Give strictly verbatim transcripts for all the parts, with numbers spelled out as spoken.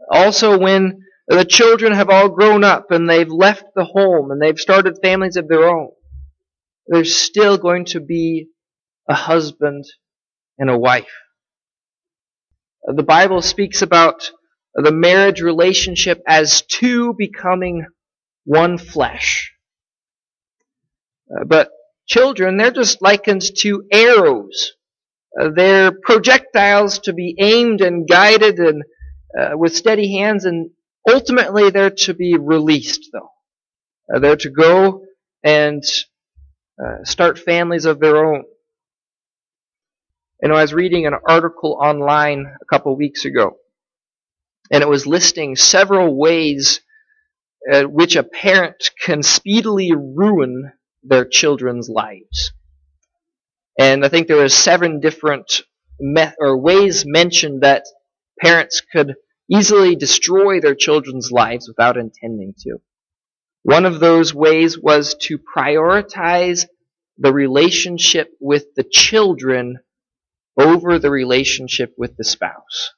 Also, when the children have all grown up and they've left the home and they've started families of their own, there's still going to be a husband and a wife. The Bible speaks about the marriage relationship as two becoming one flesh. Uh, but children, they're just likened to arrows. Uh, they're projectiles to be aimed and guided and uh, with steady hands, and ultimately they're to be released, though. Uh, they're to go and uh, start families of their own. You know, I was reading an article online a couple weeks ago, and it was listing several ways uh, which a parent can speedily ruin their children's lives. And I think there were seven different me- or ways mentioned that parents could easily destroy their children's lives without intending to. One of those ways was to prioritize the relationship with the children over the relationship with the spouse.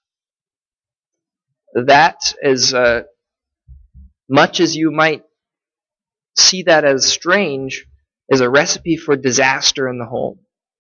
That, as uh, much as you might see that as strange, is a recipe for disaster in the home.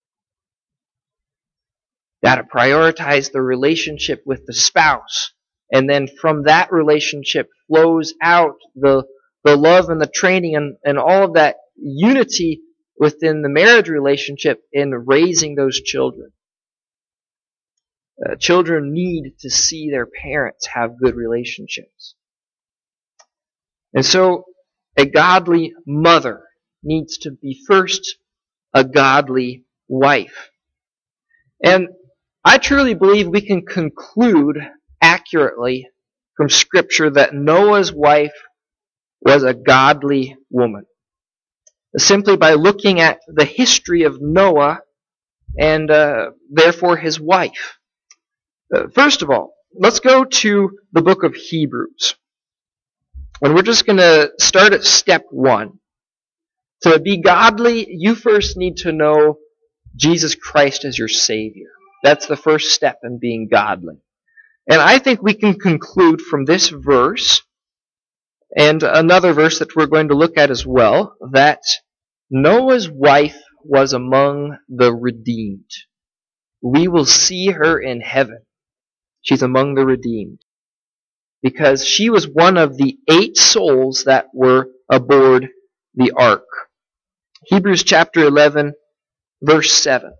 Got to prioritize the relationship with the spouse, and then from that relationship flows out the the love and the training and, and all of that unity within the marriage relationship in raising those children. Uh, children need to see their parents have good relationships. And so, a godly mother needs to be first a godly wife. And I truly believe we can conclude accurately from Scripture that Noah's wife was a godly woman, simply by looking at the history of Noah and uh, therefore his wife. Uh, first of all, let's go to the book of Hebrews. And we're just going to start at step one. To be godly, you first need to know Jesus Christ as your Savior. That's the first step in being godly. And I think we can conclude from this verse, and another verse that we're going to look at as well, that Noah's wife was among the redeemed. We will see her in heaven. She's among the redeemed. Because she was one of the eight souls that were aboard the ark. Hebrews chapter eleven, verse seven.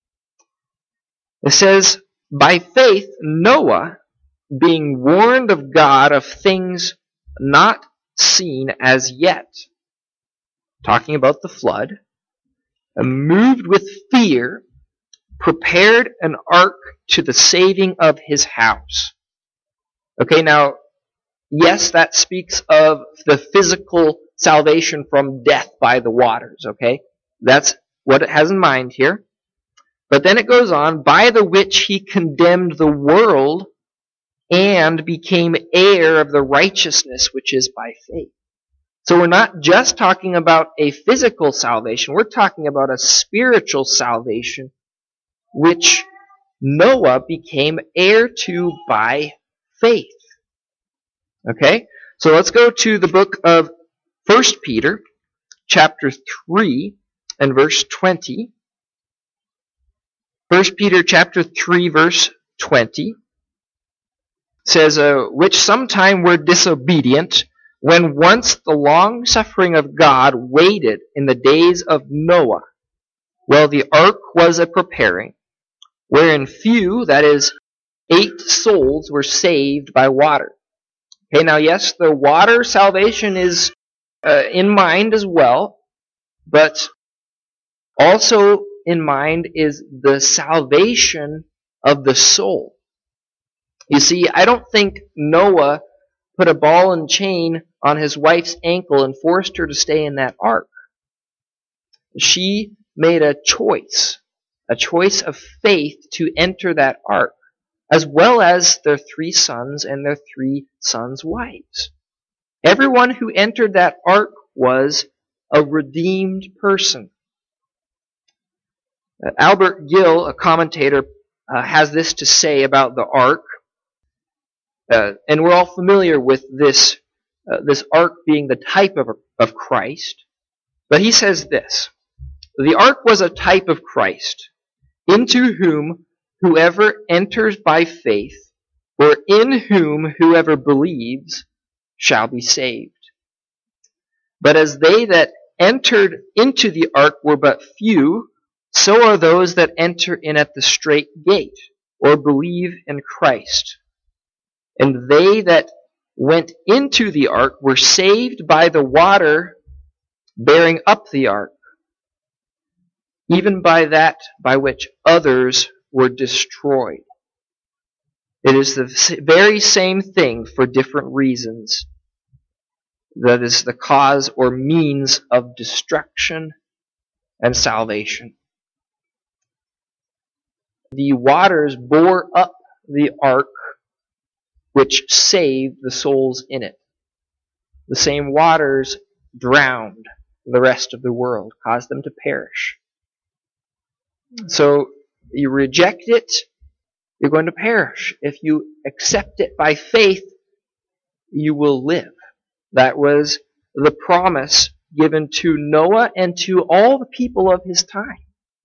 It says, "By faith Noah, being warned of God of things not seen as yet," talking about the flood, "moved with fear, prepared an ark to the saving of his house." Okay, now, yes, that speaks of the physical salvation from death by the waters, okay? That's what it has in mind here. But then it goes on, "by the which he condemned the world and became heir of the righteousness which is by faith." So we're not just talking about a physical salvation, we're talking about a spiritual salvation which Noah became heir to by faith. Okay? So let's go to the book of First Peter, chapter three, and verse twenty. First Peter chapter three, verse twenty says, uh, "which sometime were disobedient, when once the long suffering of God waited in the days of Noah, while the ark was a preparing, wherein few, that is, eight souls were saved by water." Okay, now yes, the water salvation is uh, in mind as well, but also in mind is the salvation of the soul. You see, I don't think Noah put a ball and chain on his wife's ankle and forced her to stay in that ark. She made a choice, a choice of faith to enter that ark, as well as their three sons and their three sons' wives. Everyone who entered that ark was a redeemed person. Uh, Albert Gill, a commentator, uh, has this to say about the ark. Uh, and we're all familiar with this, uh, this ark being the type of, of Christ. But he says this, the ark was a type of Christ, into whom whoever enters by faith, or in whom whoever believes, shall be saved. But as they that entered into the ark were but few, so are those that enter in at the strait gate, or believe in Christ. And they that went into the ark were saved by the water bearing up the ark, even by that by which others were destroyed. It is the very same thing for different reasons. That is the cause or means of destruction and salvation. The waters bore up the ark, which saved the souls in it. The same waters drowned the rest of the world, caused them to perish. So you reject it, you're going to perish. If you accept it by faith, you will live. That was the promise given to Noah and to all the people of his time.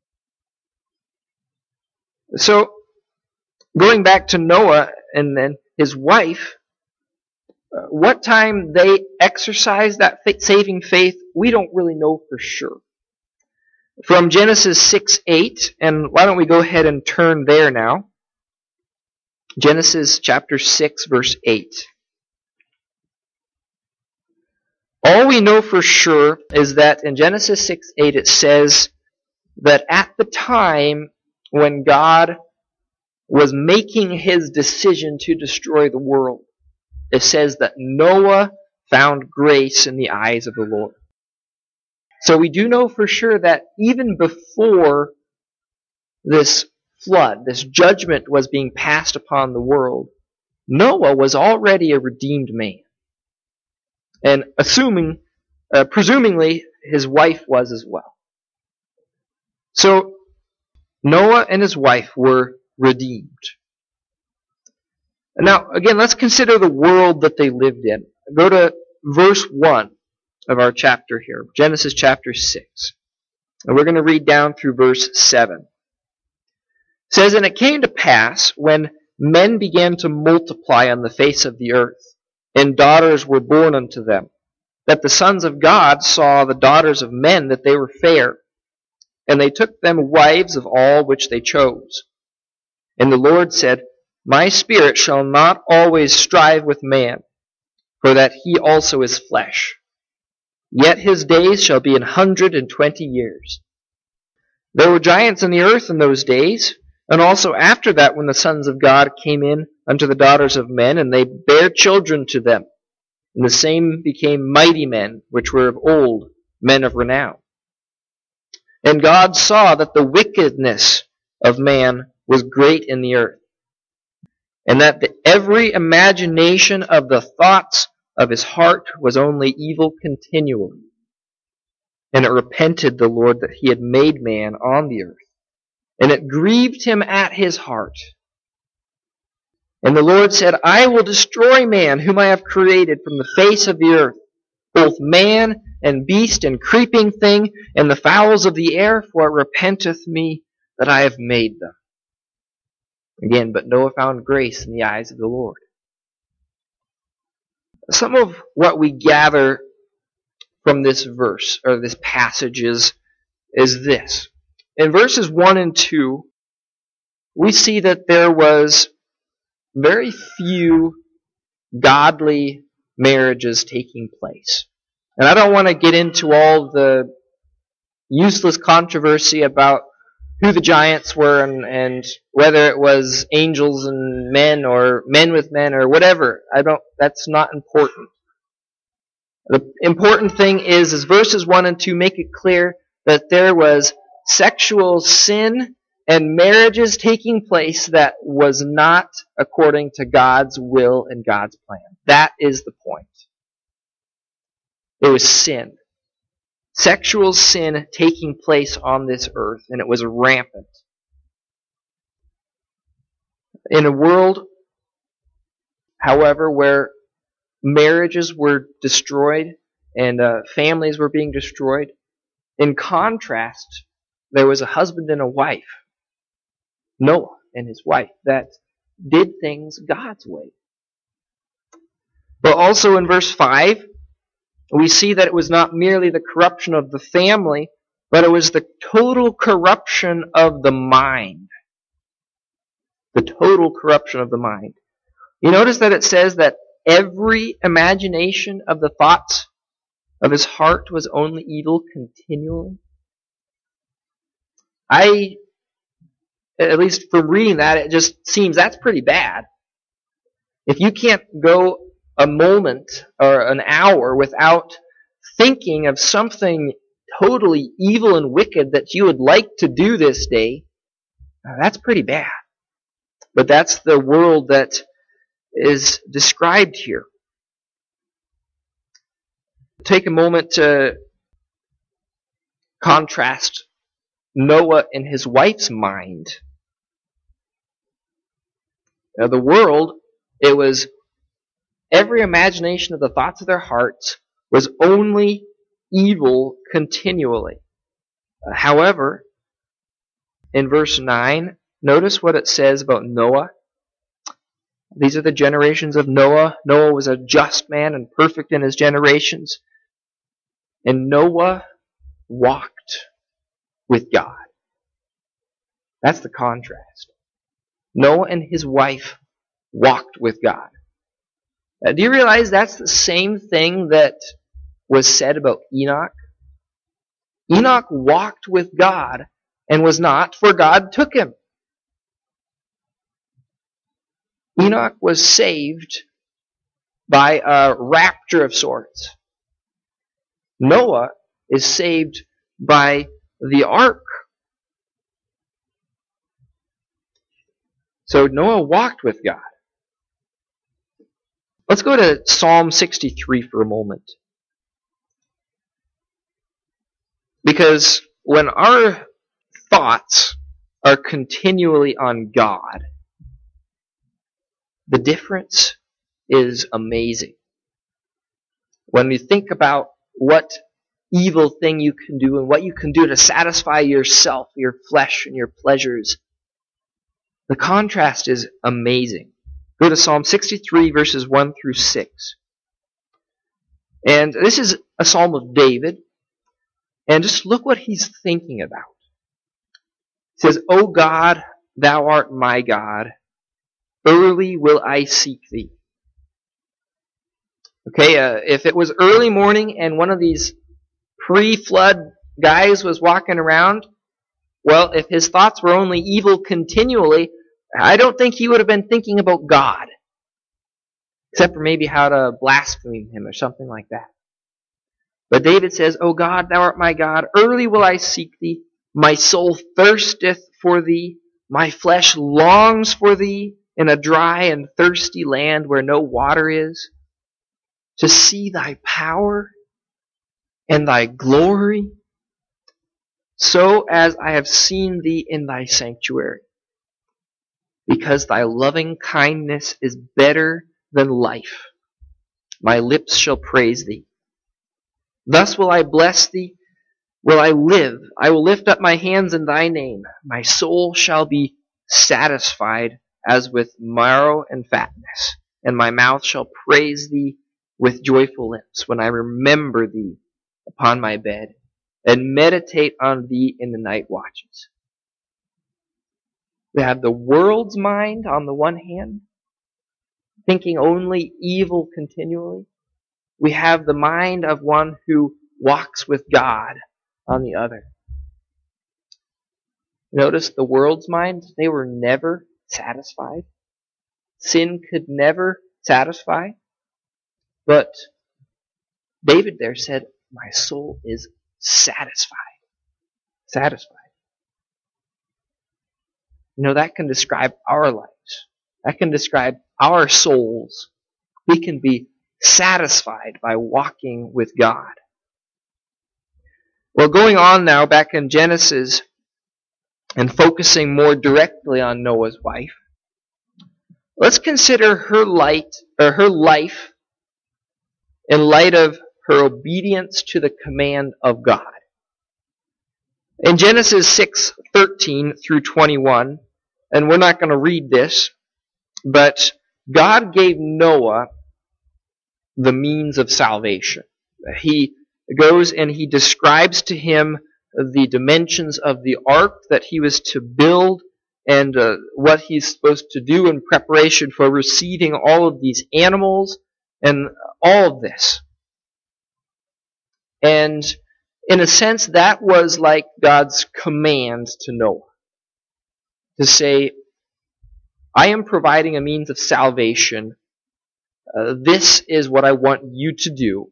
So, going back to Noah and then his wife, uh, what time they exercised that saving faith, we don't really know for sure. From Genesis six eight, and why don't we go ahead and turn there now. Genesis chapter six, verse eight. All we know for sure is that in Genesis six eight it says that at the time when God was making his decision to destroy the world, it says that Noah found grace in the eyes of the Lord. So we do know for sure that even before this flood, this judgment was being passed upon the world, Noah was already a redeemed man. And assuming, uh, presumingly, his wife was as well. So, Noah and his wife were redeemed. Now, again, let's consider the world that they lived in. Go to verse one of our chapter here, Genesis chapter six. And we're going to read down through verse seven. It says, And it came to pass, when men began to multiply on the face of the earth, and daughters were born unto them, that the sons of God saw the daughters of men, that they were fair, and they took them wives of all which they chose. And the Lord said, My spirit shall not always strive with man, for that he also is flesh. Yet his days shall be an hundred and twenty years. There were giants in the earth in those days, and also after that, when the sons of God came in unto the daughters of men, and they bare children to them. And the same became mighty men, which were of old, men of renown. And God saw that the wickedness of man was great in the earth, and that the, every imagination of the thoughts of his heart was only evil continually. And it repented the Lord that he had made man on the earth, and it grieved him at his heart. And the Lord said, I will destroy man whom I have created from the face of the earth, both man and beast and creeping thing, and the fowls of the air, for it repenteth me that I have made them. Again, but Noah found grace in the eyes of the Lord. Some of what we gather from this verse, or this passage, is, is this. In verses one and two, we see that there was very few godly marriages taking place. And I don't want to get into all the useless controversy about who the giants were and, and whether it was angels and men or men with men or whatever. I don't, that's not important. The important thing is, is verses one and two make it clear that there was sexual sin and marriages taking place that was not according to God's will and God's plan. That is the point. It was sin. Sexual sin taking place on this earth, and it was rampant. In a world however, where marriages were destroyed and uh, families were being destroyed. In contrast, there was a husband and a wife, Noah and his wife, that did things God's way. But also in verse five, we see that it was not merely the corruption of the family, but it was the total corruption of the mind. The total corruption of the mind. You notice that it says that every imagination of the thoughts of his heart was only evil continually. I, at least from reading that, it just seems that's pretty bad. If you can't go a moment or an hour without thinking of something totally evil and wicked that you would like to do this day, that's pretty bad. But that's the world that is described here. Take a moment to contrast Noah and his wife's mind. Now, the world, it was every imagination of the thoughts of their hearts was only evil continually. However, in verse nine, notice what it says about Noah. These are the generations of Noah. Noah was a just man and perfect in his generations. And Noah walked with God. That's the contrast. Noah and his wife walked with God. Uh, do you realize that's the same thing that was said about Enoch? Enoch walked with God and was not, for God took him. Enoch was saved by a rapture of sorts. Noah is saved by the ark. So Noah walked with God. Let's go to Psalm sixty-three for a moment. Because when our thoughts are continually on God, the difference is amazing. When you think about what evil thing you can do and what you can do to satisfy yourself, your flesh, and your pleasures, the contrast is amazing. Go to Psalm sixty-three, verses one through six. And this is a psalm of David. And just look what he's thinking about. It says, O God, thou art my God. Early will I seek thee. Okay, uh, if it was early morning and one of these pre-flood guys was walking around, well, if his thoughts were only evil continually, I don't think he would have been thinking about God. Except for maybe how to blaspheme him or something like that. But David says, O God, thou art my God. Early will I seek thee. My soul thirsteth for thee. My flesh longs for thee in a dry and thirsty land where no water is, to see thy power and thy glory, so as I have seen thee in thy sanctuary. Because thy loving kindness is better than life, my lips shall praise thee. Thus will I bless thee, will I live. I will lift up my hands in thy name. My soul shall be satisfied as with marrow and fatness, and my mouth shall praise thee with joyful lips when I remember thee upon my bed and meditate on thee in the night watches. We have the world's mind on the one hand, thinking only evil continually. We have the mind of one who walks with God on the other. Notice the world's mind, they were never satisfied. Sin could never satisfy. But David there said, my soul is satisfied. Satisfied. You know, that can describe our lives. That can describe our souls. We can be satisfied by walking with God. Well, going on now back in Genesis and focusing more directly on Noah's wife, let's consider her light or her life in light of her obedience to the command of God. In Genesis six thirteen through twenty-one, and we're not going to read this, but God gave Noah the means of salvation. He goes and he describes to him the dimensions of the ark that he was to build and uh, what he's supposed to do in preparation for receiving all of these animals and all of this. And in a sense, that was like God's command to Noah. To say, I am providing a means of salvation. Uh, this is what I want you to do.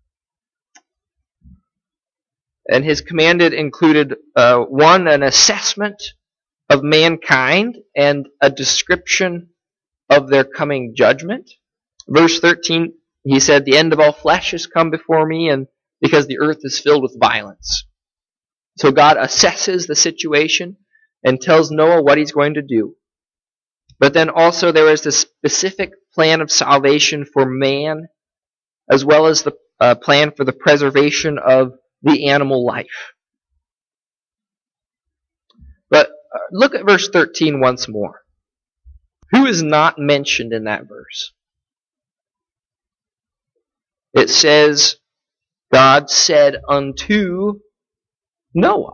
And his commanded included, uh, one, an assessment of mankind and a description of their coming judgment. Verse thirteen, he said, the end of all flesh has come before me, and because the earth is filled with violence. So God assesses the situation and tells Noah what he's going to do. But then also there is this specific plan of salvation for man, as well as the uh, plan for the preservation of the animal life. But uh, look at verse thirteen once more. Who is not mentioned in that verse? It says, God said unto Noah.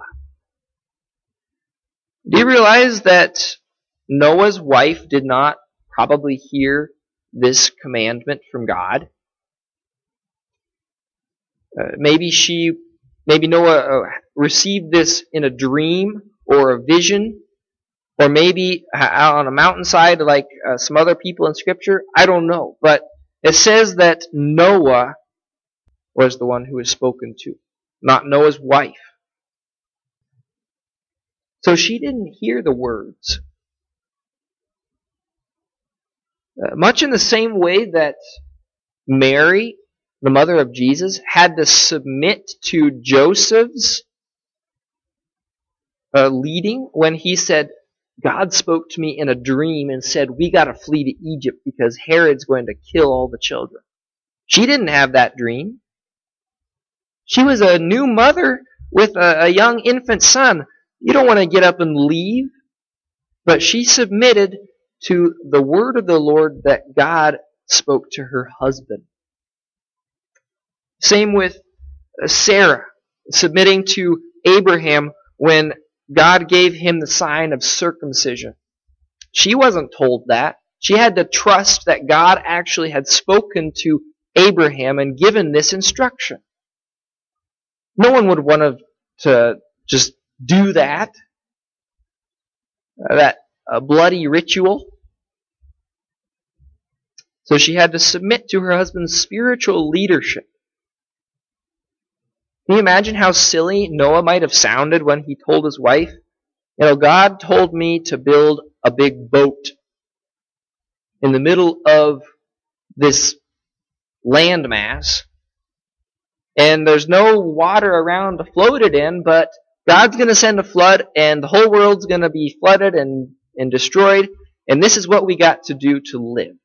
Do you realize that Noah's wife did not probably hear this commandment from God? Uh, maybe she, maybe Noah uh, received this in a dream or a vision, or maybe out on a mountainside like uh, some other people in Scripture. I don't know. But it says that Noah was the one who was spoken to, not Noah's wife. So she didn't hear the words. Uh, much in the same way that Mary, the mother of Jesus, had to submit to Joseph's uh, leading when he said, God spoke to me in a dream and said, we got to flee to Egypt because Herod's going to kill all the children. She didn't have that dream. She was a new mother with a, a young infant son. You don't want to get up and leave. But she submitted to the word of the Lord that God spoke to her husband. Same with Sarah, submitting to Abraham when God gave him the sign of circumcision. She wasn't told that. She had to trust that God actually had spoken to Abraham and given this instruction. No one would want to just do that. Uh, that uh, bloody ritual. So she had to submit to her husband's spiritual leadership. Can you imagine how silly Noah might have sounded when he told his wife, you know, God told me to build a big boat in the middle of this landmass, and there's no water around to float it in, but God's going to send a flood, and the whole world's going to be flooded and, and destroyed, and this is what we got to do to live.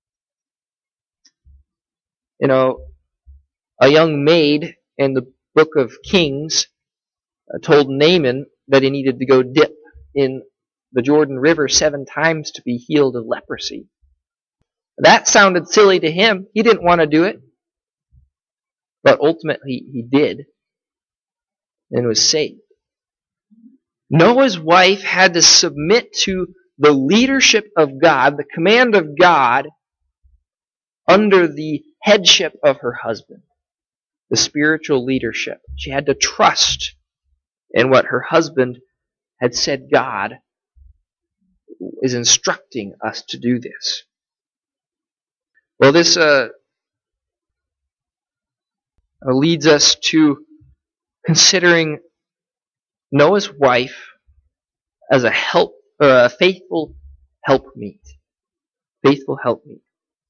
You know, a young maid in the book of Kings uh, told Naaman that he needed to go dip in the Jordan River seven times to be healed of leprosy. That sounded silly to him. He didn't want to do it. But ultimately he did and was saved. Noah's wife had to submit to the leadership of God, the command of God, under the headship of her husband, the spiritual leadership. She had to trust in what her husband had said God is instructing us to do this. Well, this uh, leads us to considering Noah's wife as a help, or a faithful helpmeet. Faithful helpmeet.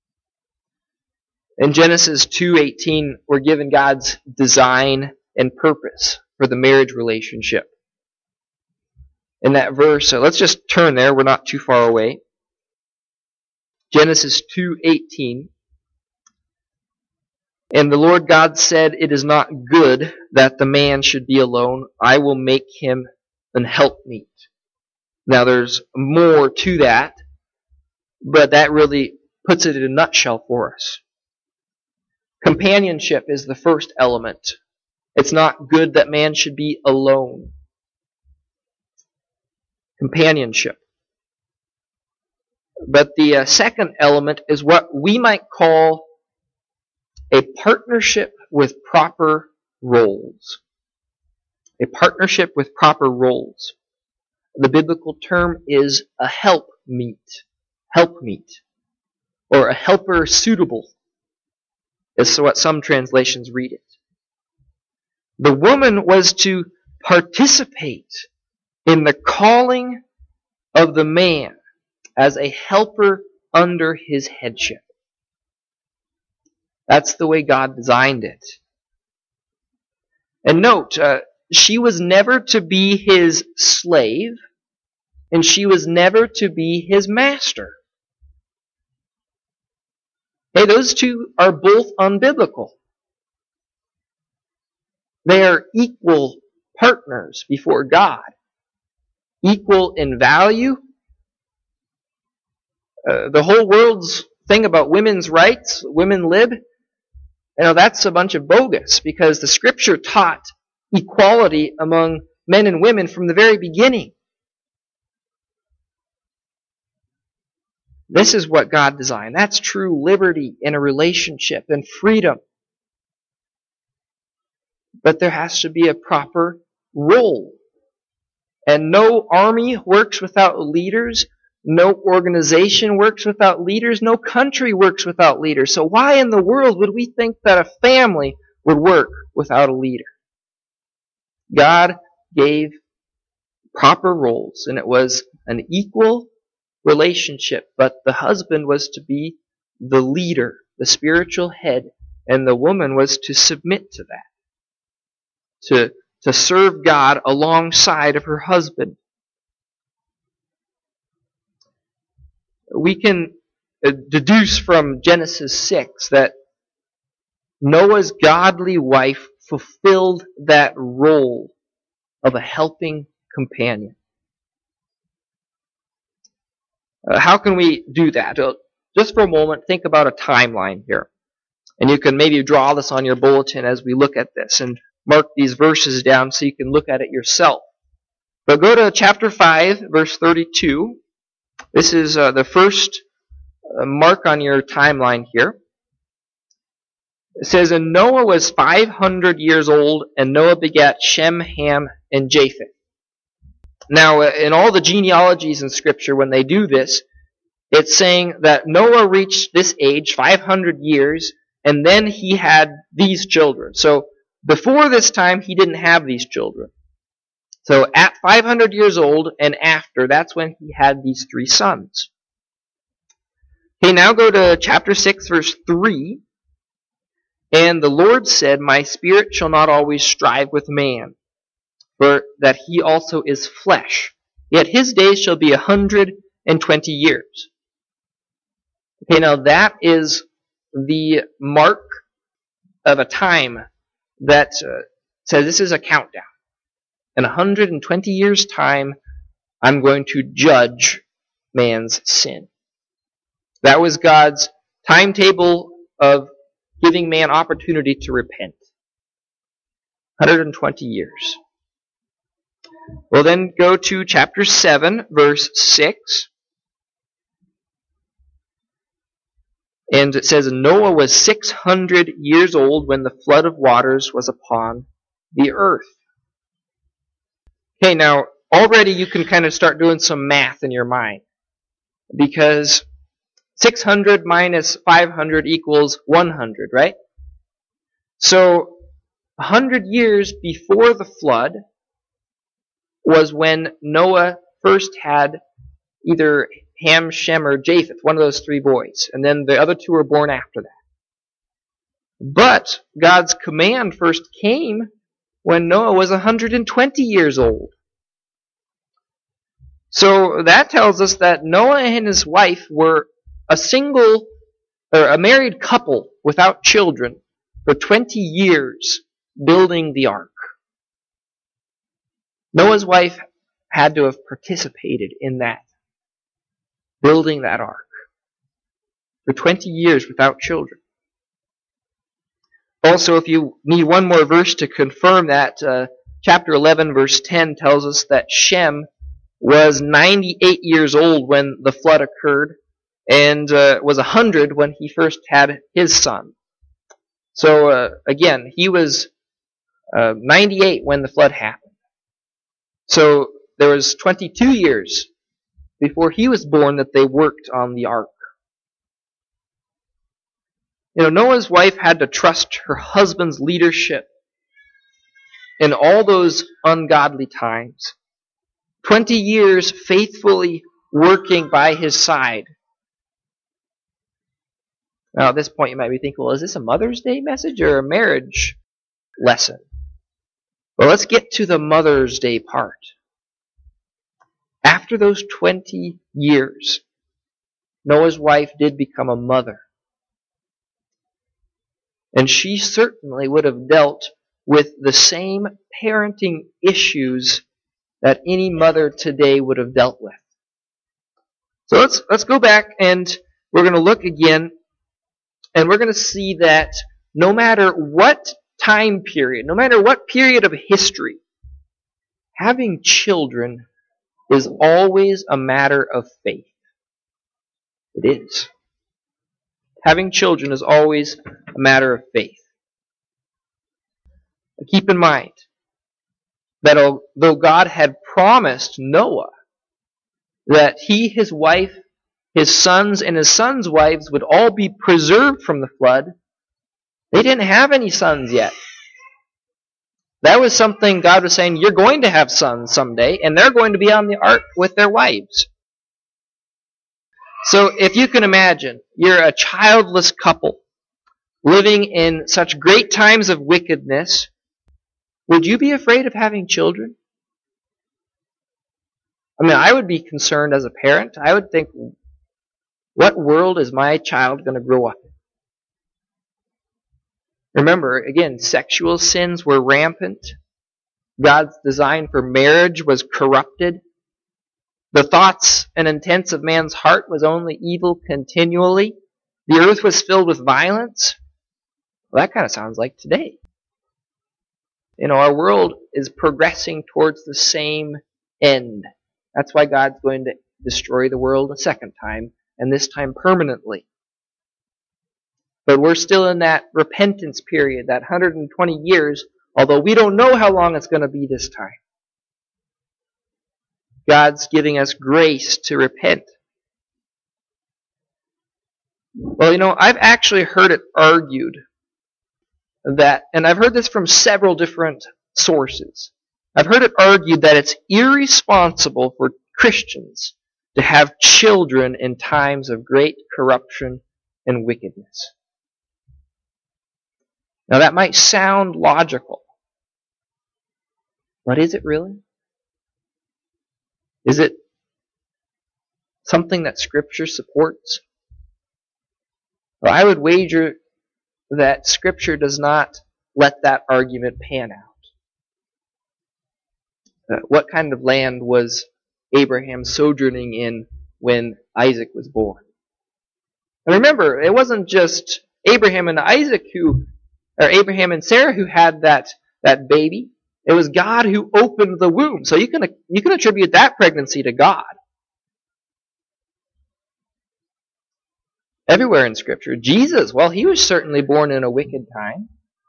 In Genesis two eighteen, we're given God's design and purpose for the marriage relationship. In that verse, so let's just turn there. We're not too far away. Genesis two eighteen. And the Lord God said, "It is not good that the man should be alone. I will make him an helpmeet." Now there's more to that, but that really puts it in a nutshell for us. Companionship is the first element. It's not good that man should be alone. Companionship. But the uh, second element is what we might call a partnership with proper roles. A partnership with proper roles. The biblical term is a helpmeet. Helpmeet. Or a helper suitable, is what some translations read it. The woman was to participate in the calling of the man as a helper under his headship. That's the way God designed it. And note, uh, she was never to be his slave, and she was never to be his master. Hey, those two are both unbiblical. They are equal partners before God. Equal in value. Uh, the whole world's thing about women's rights, women lib, you know, that's a bunch of bogus, because the Scripture taught equality among men and women from the very beginning. This is what God designed. That's true liberty in a relationship and freedom. But there has to be a proper role. And no army works without leaders. No organization works without leaders. No country works without leaders. So why in the world would we think that a family would work without a leader? God gave proper roles, and it was an equal relationship, but the husband was to be the leader, the spiritual head, and the woman was to submit to that, to, to serve God alongside of her husband. We can deduce from Genesis six that Noah's godly wife fulfilled that role of a helping companion. Uh, how can we do that? Uh, just for a moment, think about a timeline here. And you can maybe draw this on your bulletin as we look at this and mark these verses down so you can look at it yourself. But go to chapter five, verse thirty-two. This is uh, the first uh, mark on your timeline here. It says, "And Noah was five hundred years old, and Noah begat Shem, Ham, and Japheth." Now, in all the genealogies in Scripture, when they do this, it's saying that Noah reached this age, five hundred years, and then he had these children. So, before this time, he didn't have these children. So, at five hundred years old and after, that's when he had these three sons. Okay, now go to chapter six, verse three. "And the Lord said, My spirit shall not always strive with man, for that he also is flesh. Yet his days shall be a hundred and twenty years." Okay, now that is the mark of a time that uh, says this is a countdown. In a hundred and twenty years' time, I'm going to judge man's sin. That was God's timetable of giving man opportunity to repent. one hundred twenty years. We'll then go to chapter seven, verse six. And it says, "Noah was six hundred years old when the flood of waters was upon the earth." Okay, now already you can kind of start doing some math in your mind. Because six hundred minus five hundred equals one hundred, right? So, one hundred years before the flood was when Noah first had either Ham, Shem, or Japheth, one of those three boys. And then the other two were born after that. But God's command first came when Noah was one hundred twenty years old. So that tells us that Noah and his wife were a single or a married couple without children for twenty years building the ark. Noah's wife had to have participated in that, building that ark for twenty years without children. Also, if you need one more verse to confirm that, uh, chapter eleven, verse ten tells us that Shem was ninety-eight years old when the flood occurred, and uh, was one hundred when he first had his son. So, uh, again, he was uh, ninety-eight when the flood happened. So, there was twenty-two years before he was born that they worked on the ark. You know, Noah's wife had to trust her husband's leadership in all those ungodly times. Twenty years faithfully working by his side. Now, at this point, you might be thinking, well, is this a Mother's Day message or a marriage lesson? Well, let's get to the Mother's Day part. After those twenty years, Noah's wife did become a mother. And she certainly would have dealt with the same parenting issues that any mother today would have dealt with. So let's let's go back and we're going to look again, and we're going to see that no matter what time period, no matter what period of history, having children is always a matter of faith. It is. Having children is always a matter of faith. But keep in mind that although God had promised Noah that he, his wife, his sons, and his sons' wives would all be preserved from the flood, they didn't have any sons yet. That was something God was saying, you're going to have sons someday, and they're going to be on the ark with their wives. So if you can imagine, you're a childless couple living in such great times of wickedness, would you be afraid of having children? I mean, I would be concerned as a parent. I would think, what world is my child going to grow up in? Remember, again, sexual sins were rampant. God's design for marriage was corrupted. The thoughts and intents of man's heart was only evil continually. The earth was filled with violence. Well, that kind of sounds like today. You know, our world is progressing towards the same end. That's why God's going to destroy the world a second time, and this time permanently. But we're still in that repentance period, that one hundred twenty years, although we don't know how long it's going to be this time. God's giving us grace to repent. Well, you know, I've actually heard it argued that, and I've heard this from several different sources, I've heard it argued that it's irresponsible for Christians to have children in times of great corruption and wickedness. Now that might sound logical, but is it really? Is it something that Scripture supports? Well, I would wager that Scripture does not let that argument pan out. Uh, what kind of land was Abraham sojourning in when Isaac was born? And remember, it wasn't just Abraham and Isaac who, or Abraham and Sarah who had that, that baby. It was God who opened the womb. So you can, you can attribute that pregnancy to God. Everywhere in Scripture. Jesus, well, he was certainly born in a wicked time.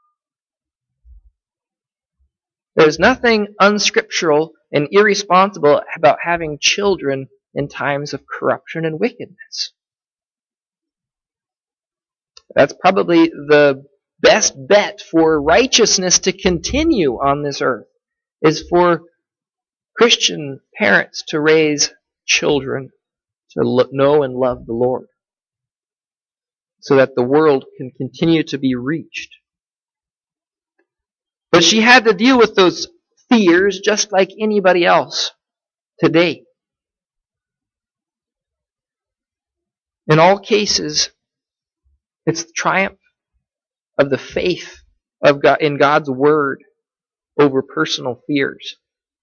There's nothing unscriptural and irresponsible about having children in times of corruption and wickedness. That's probably the best bet for righteousness to continue on this earth, is for Christian parents to raise children to know and love the Lord, so that the world can continue to be reached. But she had to deal with those fears just like anybody else today. In all cases, it's the triumph of the faith of God in God's word over personal fears.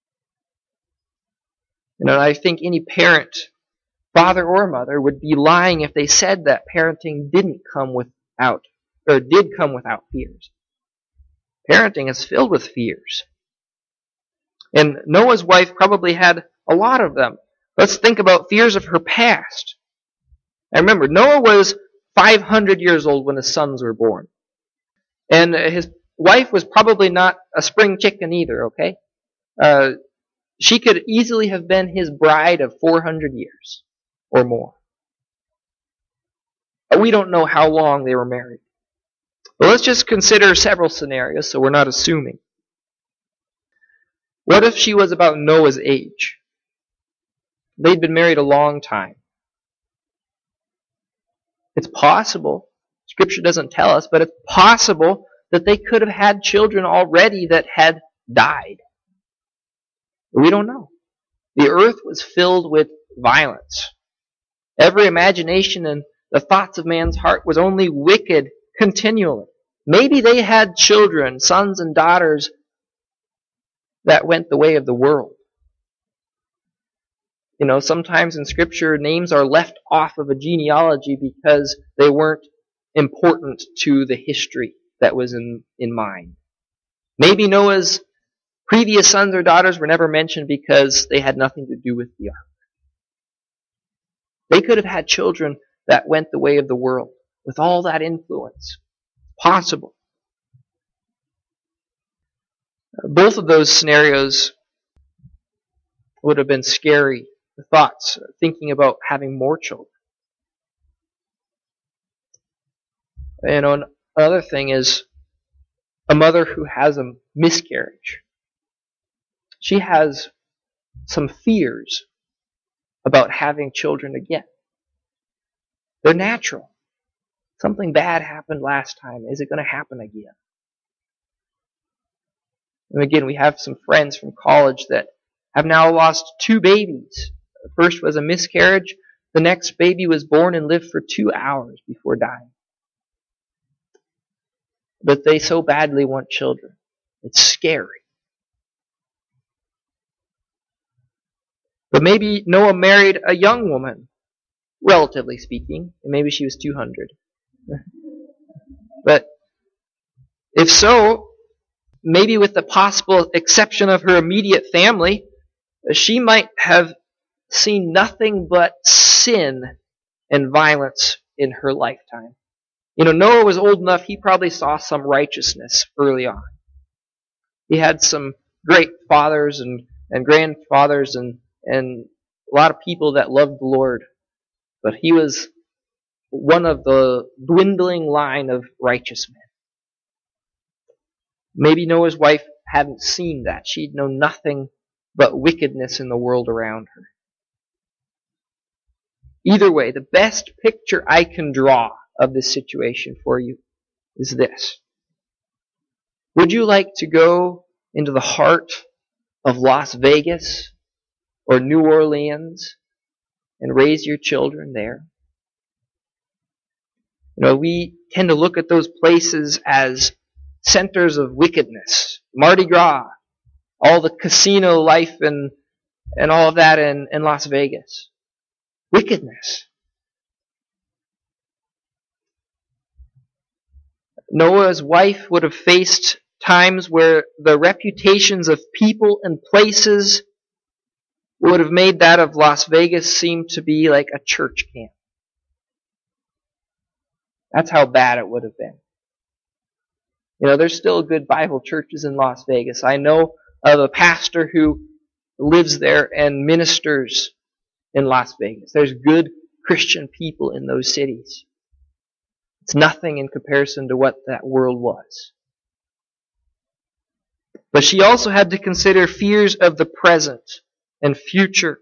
You know, I think any parent, father or mother, would be lying if they said that parenting didn't come without, or did come without fears. Parenting is filled with fears. And Noah's wife probably had a lot of them. Let's think about fears of her past. I remember, Noah was five hundred years old when his sons were born. And his wife was probably not a spring chicken either, okay? Uh, she could easily have been his bride of four hundred years or more. We don't know how long they were married. But let's just consider several scenarios so we're not assuming. What if she was about Noah's age? They'd been married a long time. It's possible, Scripture doesn't tell us, but it's possible that they could have had children already that had died. We don't know. The earth was filled with violence. Every imagination and the thoughts of man's heart was only wicked continually. Maybe they had children, sons and daughters, that went the way of the world. You know, sometimes in Scripture, names are left off of a genealogy because they weren't important to the history that was in, in mind. Maybe Noah's previous sons or daughters were never mentioned because they had nothing to do with the ark. They could have had children that went the way of the world with all that influence. Possible. Both of those scenarios would have been scary thoughts, thinking about having more children. You know, another thing is a mother who has a miscarriage. She has some fears about having children again. They're natural. Something bad happened last time. Is it going to happen again? And again, we have some friends from college that have now lost two babies. The first was a miscarriage. The next baby was born and lived for two hours before dying. But they so badly want children. It's scary. But maybe Noah married a young woman, relatively speaking, and maybe she was two hundred. But if so, maybe with the possible exception of her immediate family, she might have seen nothing but sin and violence in her lifetime. You know, Noah was old enough, he probably saw some righteousness early on. He had some great fathers and, and grandfathers and, and a lot of people that loved the Lord. But he was one of the dwindling line of righteous men. Maybe Noah's wife hadn't seen that. She'd known nothing but wickedness in the world around her. Either way, the best picture I can draw of this situation for you is this. Would you like to go into the heart of Las Vegas or New Orleans and raise your children there? You know, we tend to look at those places as centers of wickedness. Mardi Gras, all the casino life and, and all of that in, in Las Vegas. Wickedness. Noah's wife would have faced times where the reputations of people and places would have made that of Las Vegas seem to be like a church camp. That's how bad it would have been. You know, there's still good Bible churches in Las Vegas. I know of a pastor who lives there and ministers in Las Vegas. There's good Christian people in those cities. It's nothing in comparison to what that world was. But she also had to consider fears of the present and future.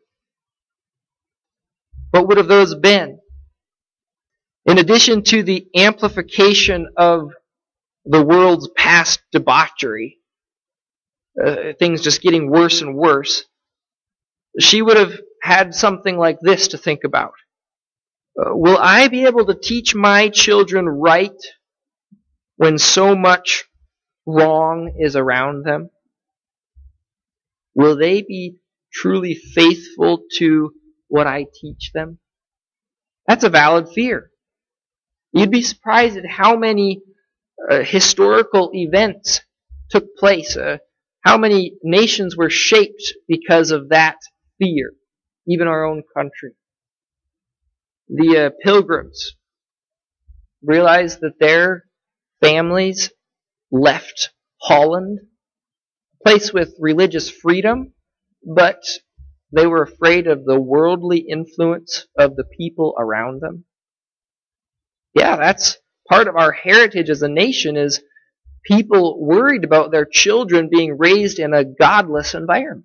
What would have those been? In addition to the amplification of the world's past debauchery, uh, things just getting worse and worse, she would have had something like this to think about. Uh, will I be able to teach my children right when so much wrong is around them? Will they be truly faithful to what I teach them? That's a valid fear. You'd be surprised at how many uh, historical events took place, uh, how many nations were shaped because of that fear, even our own country. The uh, pilgrims realized that their families left Holland, a place with religious freedom, but they were afraid of the worldly influence of the people around them. Yeah, that's part of our heritage as a nation, is people worried about their children being raised in a godless environment.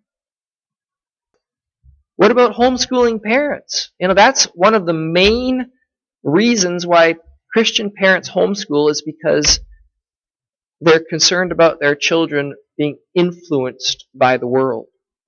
What about homeschooling parents? You know, that's one of the main reasons why Christian parents homeschool, is because they're concerned about their children being influenced by the world.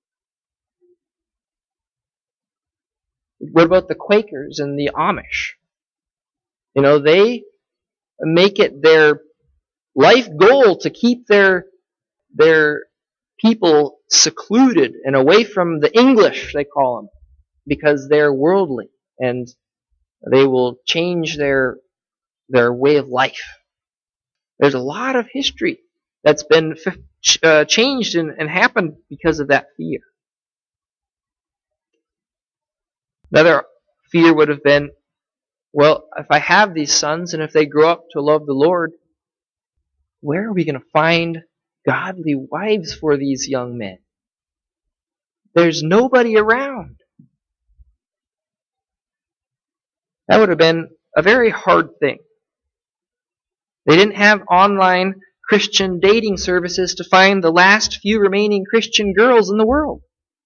What about the Quakers and the Amish? You know, they make it their life goal to keep their their people secluded and away from the English, they call them, because they're worldly and they will change their their way of life. There's a lot of history that's been uh, changed and, and happened because of that fear. Another fear would have been, well, if I have these sons and if they grow up to love the Lord, where are we going to find godly wives for these young men? There's nobody around. That would have been a very hard thing. They didn't have online Christian dating services to find the last few remaining Christian girls in the world.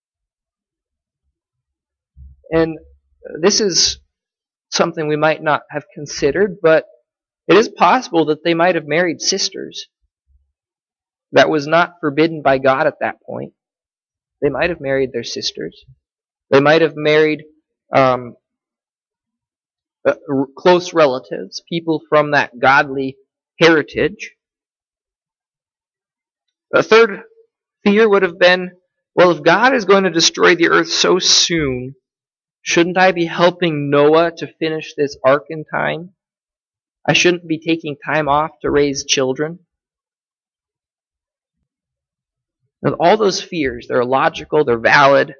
And this is something we might not have considered, but it is possible that they might have married sisters. That was not forbidden by God at that point. They might have married their sisters. They might have married um, uh, close relatives, people from that godly heritage. A third fear would have been, well, if God is going to destroy the earth so soon, shouldn't I be helping Noah to finish this ark in time? I shouldn't be taking time off to raise children. Now, all those fears, they're logical, they're valid.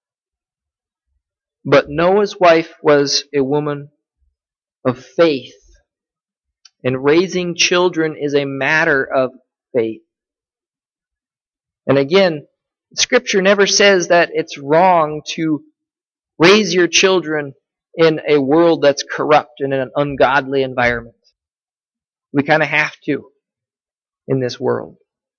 But Noah's wife was a woman of faith. And raising children is a matter of faith. And again, Scripture never says that it's wrong to raise your children in a world that's corrupt and in an ungodly environment. We kind of have to in this world.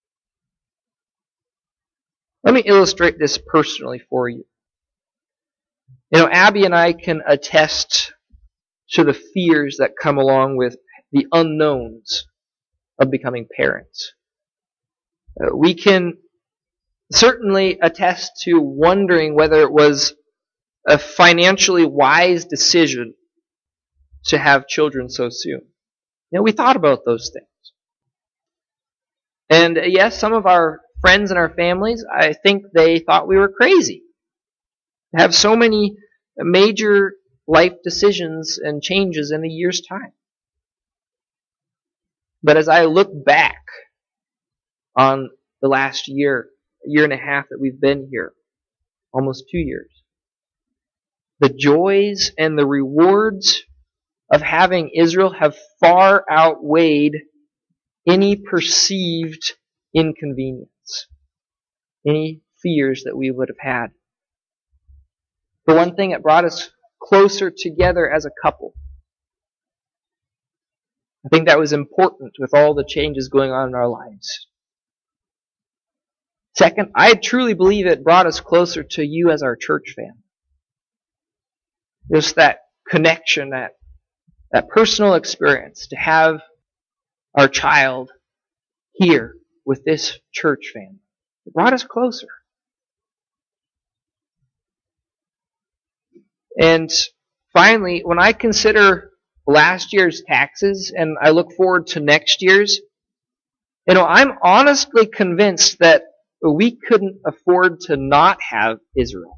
Let me illustrate this personally for you. You know, Abby and I can attest to the fears that come along with the unknowns of becoming parents. Uh, we can certainly attest to wondering whether it was a financially wise decision to have children so soon. You know, we thought about those things. And uh, yes, some of our friends and our families, I think they thought we were crazy to have so many major life decisions and changes in a year's time. But as I look back on the last year, year and a half that we've been here, almost two years, the joys and the rewards of having Israel have far outweighed any perceived inconvenience, any fears that we would have had. For one thing, it brought us closer together as a couple. I think that was important with all the changes going on in our lives. Second, I truly believe it brought us closer to you as our church family. Just that connection, that, that personal experience to have our child here with this church family. It brought us closer. And finally, when I consider last year's taxes and I look forward to next year's, you know, I'm honestly convinced that we couldn't afford to not have Israel.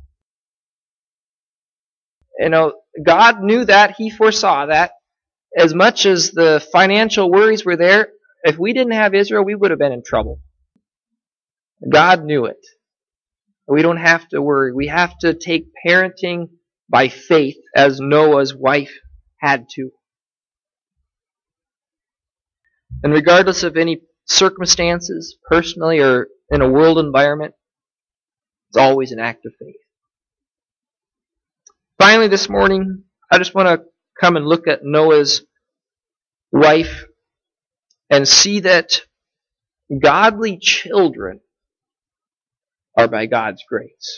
You know, God knew that. He foresaw that. As much as the financial worries were there, if we didn't have Israel, we would have been in trouble. God knew it. We don't have to worry. We have to take parenting by faith, as Noah's wife had to. And regardless of any circumstances, personally or in a world environment, it's always an act of faith. Finally, this morning, I just want to come and look at Noah's wife and see that godly children are by God's grace.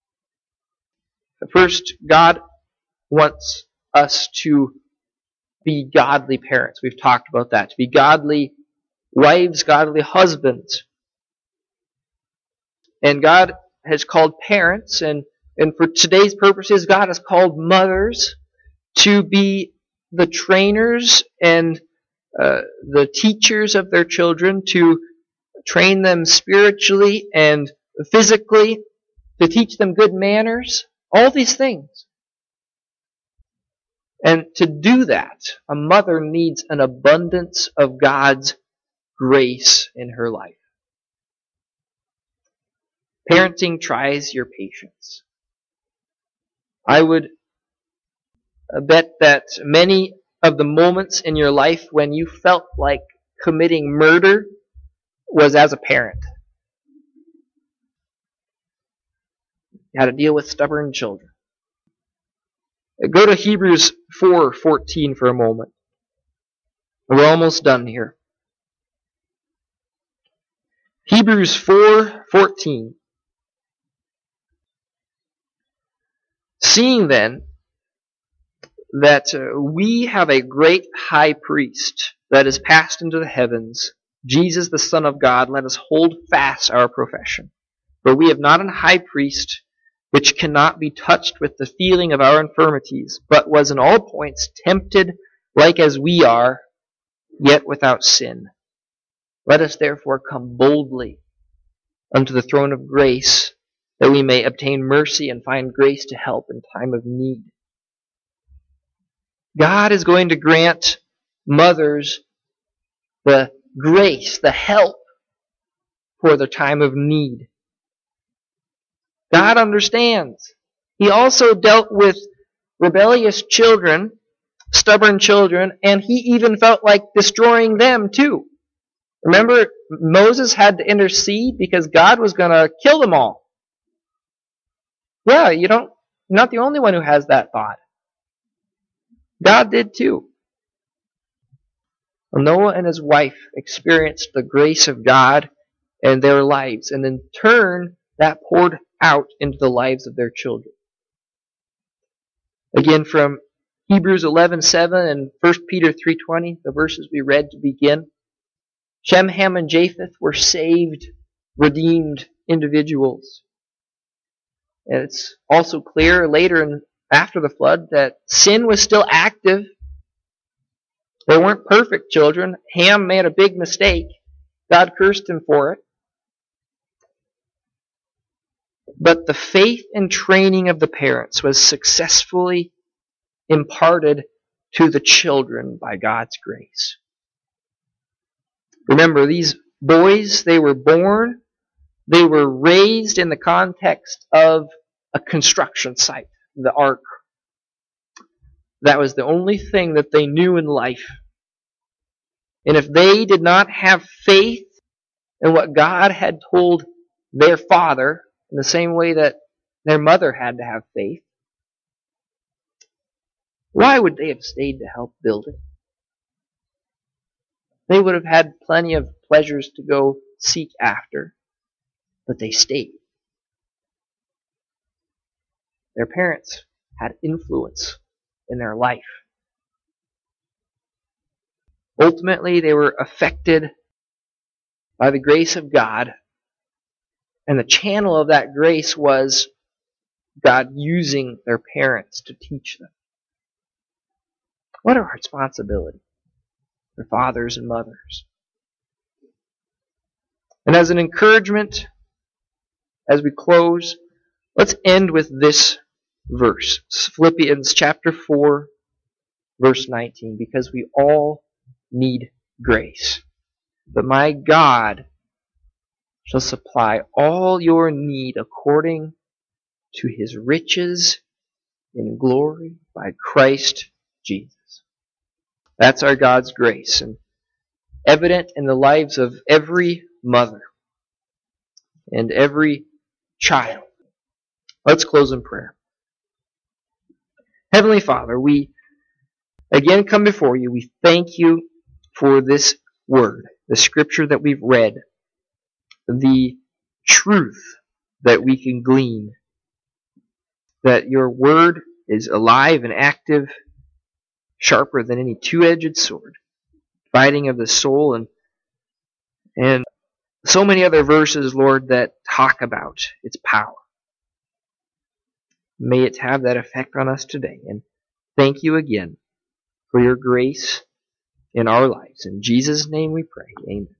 First, God wants us to be godly parents. We've talked about that. To be godly wives, godly husbands. And God has called parents, and, and for today's purposes, God has called mothers to be the trainers and uh, the teachers of their children, to train them spiritually and physically, to teach them good manners, all these things. And to do that, a mother needs an abundance of God's grace in her life. Parenting tries your patience. I would bet that many of the moments in your life when you felt like committing murder was as a parent. You had to deal with stubborn children. Go to Hebrews four fourteen for a moment. We're almost done here. Hebrews four fourteen. Seeing then that uh, we have a great high priest that is passed into the heavens, Jesus the Son of God, let us hold fast our profession. For we have not an high priest which cannot be touched with the feeling of our infirmities, but was in all points tempted like as we are, yet without sin. Let us therefore come boldly unto the throne of grace, that we may obtain mercy and find grace to help in time of need. God is going to grant mothers the grace, the help for the time of need. God understands. He also dealt with rebellious children, stubborn children, and he even felt like destroying them too. Remember, Moses had to intercede because God was going to kill them all. Yeah, you don't, you're not the only one who has that thought. God did too. Well, Noah and his wife experienced the grace of God in their lives, and in turn, that poured out into the lives of their children. Again, from Hebrews eleven seven and First Peter three twenty, the verses we read to begin, Shem, Ham, and Japheth were saved, redeemed individuals. And it's also clear later in, after the flood that sin was still active. They weren't perfect children. Ham made a big mistake. God cursed him for it. But the faith and training of the parents was successfully imparted to the children by God's grace. Remember, these boys, they were born, they were raised in the context of a construction site, the ark. That was the only thing that they knew in life. And if they did not have faith in what God had told their father, in the same way that their mother had to have faith, why would they have stayed to help build it? They would have had plenty of pleasures to go seek after, but they stayed. Their parents had influence in their life. Ultimately, they were affected by the grace of God, and the channel of that grace was God using their parents to teach them. What a responsibility for fathers and mothers. And as an encouragement, as we close, let's end with this verse. Philippians chapter four, verse nineteen. Because we all need grace. But my God shall supply all your need according to his riches in glory by Christ Jesus. That's our God's grace, and evident in the lives of every mother and every child. Let's close in prayer. Heavenly Father, we again come before you. We thank you for this word, the scripture that we've read, the truth that we can glean, that your word is alive and active, sharper than any two-edged sword, fighting of the soul, and and so many other verses, Lord, that talk about its power. May it have that effect on us today. And thank you again for your grace in our lives. In Jesus' name we pray. Amen.